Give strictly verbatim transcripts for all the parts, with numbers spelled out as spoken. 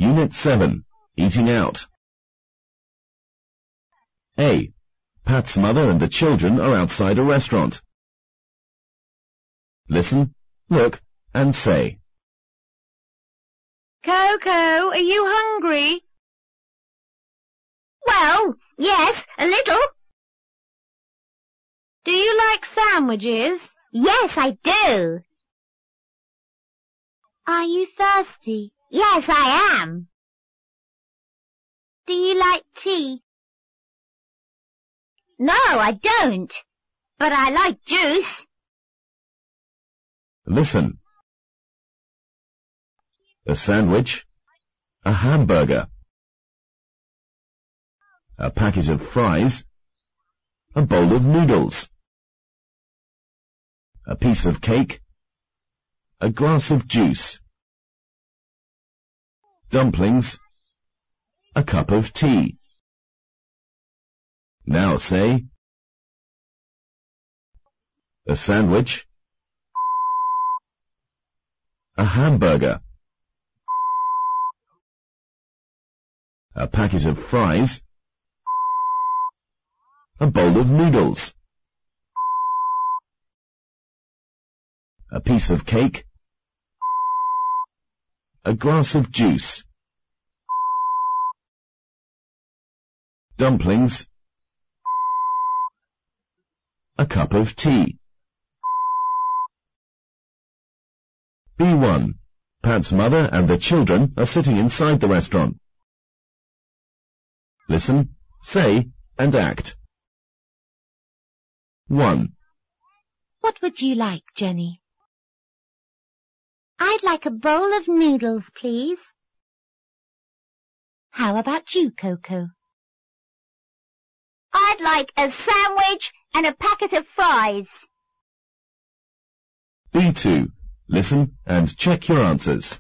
Unit seven. Eating out. A. Pat's mother and the children are outside a restaurant. Listen, look, and say. Coco, are you hungry? Well, yes, a little. Do you like sandwiches? Yes, I do. Are you thirsty? Yes, I am. Do you like tea? No, I don't. But I like juice. Listen. A sandwich, a hamburger, a packet of fries, a bowl of noodles, a piece of cake, a glass of juice, dumplings, a cup of tea. Now say, a sandwich, a hamburger, a packet of fries, a bowl of noodles, a piece of cake, a glass of juice, dumplings, a cup of tea. B one. Pat's mother and the children are sitting inside the restaurant. Listen, say, and act. one. What would you like, Jenny? I'd like a bowl of noodles, please. How about you, Coco? I'd like a sandwich and a packet of fries. B two. Listen and check your answers.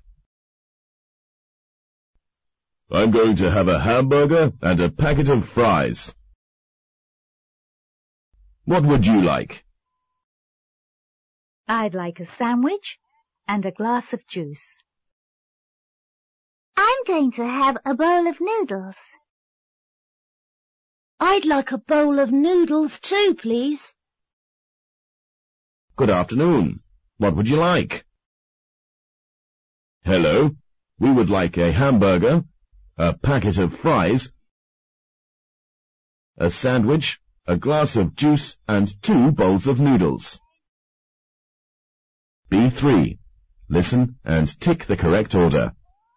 I'm going to have a hamburger and a packet of fries. What would you like? I'd like a sandwich and a glass of juice. I'm going to have a bowl of noodles. I'd like a bowl of noodles too, please. Good afternoon. What would you like? Hello. We would like a hamburger, a packet of fries, a sandwich, a glass of juice, and two bowls of noodles. B three. Listen and tick the correct order.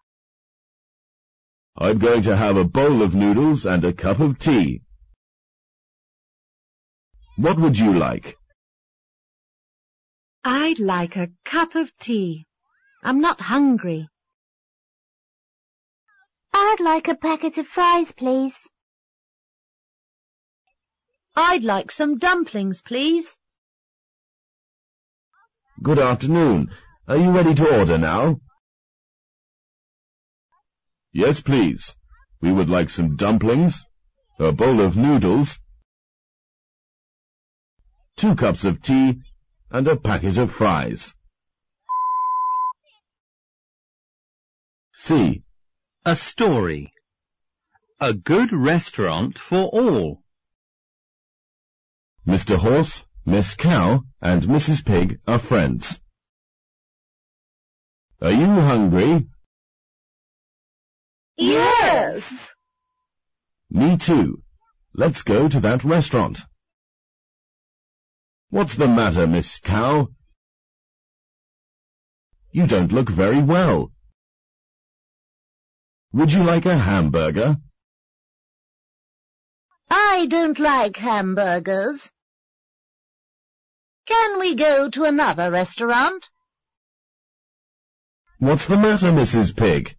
I'm going to have a bowl of noodles and a cup of tea. What would you like? I'd like a cup of tea. I'm not hungry. I'd like a packet of fries, please. I'd like some dumplings, please. Good afternoon. Are you ready to order now? Yes, please. We would like some dumplings, a bowl of noodles, two cups of tea, and a packet of fries. C. A story. A good restaurant for all. Mister Horse, Miss Cow, and Missus Pig are friends. Are you hungry? Yes. Me too. Let's go to that restaurant. What's the matter, Miss Cow? You don't look very well. Would you like a hamburger? I don't like hamburgers. Can we go to another restaurant? What's the matter, Missus Pig?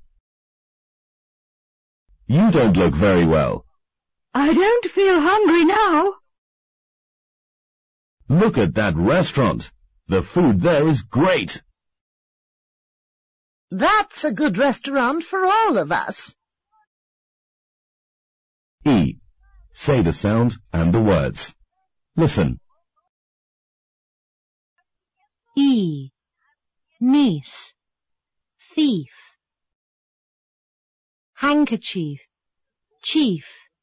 You don't look very well. I don't feel hungry now. Look at that restaurant. The food there is great. That's a good restaurant for all of us. E. Say the sound and the words. Listen. E. Niece. Thief. handkerchief, chief.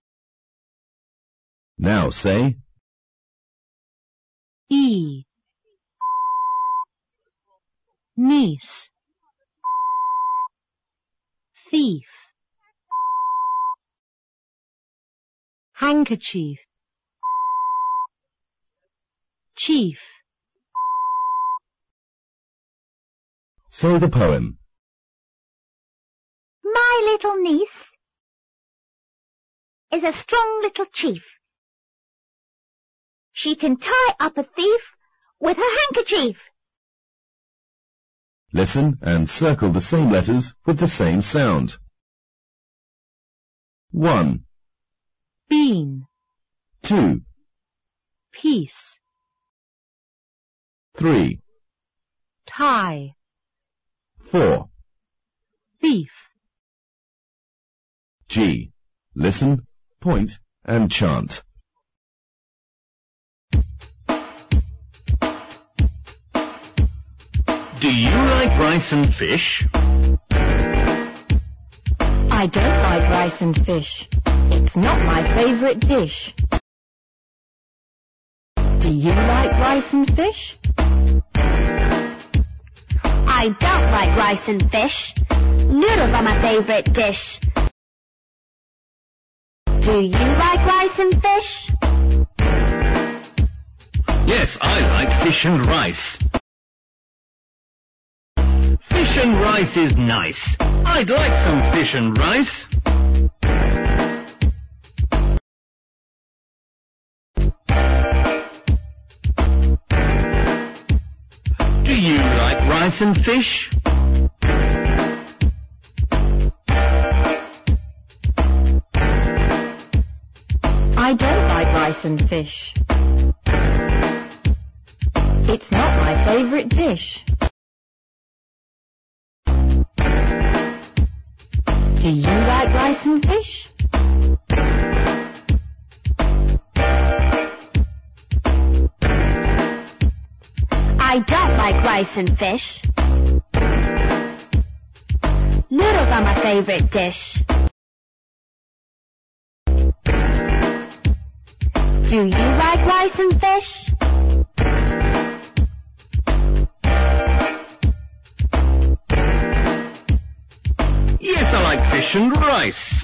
Now say, E, niece, thief, handkerchief, chief. say the poem. My little niece is a strong little chief. She can tie up a thief with her handkerchief. Listen and circle the same letters with the same sound. One, Bean, two, piece, three, tie, four. thief. G. Listen, point, and chant. Do you like rice and fish? I don't like rice and fish. It's not my favourite dish. Do you like rice and fish? I don't like rice and fish. Noodles are my favourite dish. Do you like rice and fish? Yes, I like fish and rice. Fish and rice is nice. I'd like some fish and rice. Do you like rice and fish? I don't like rice and fish. It's not my favourite dish. Do you like rice and fish? I don't like rice and fish. Noodles are my favourite dish. Do you like rice and fish? Yes, I like fish and rice.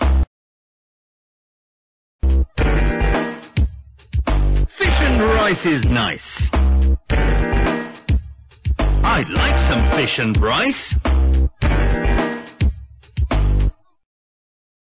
Fish and rice is nice. I'd like some fish and rice.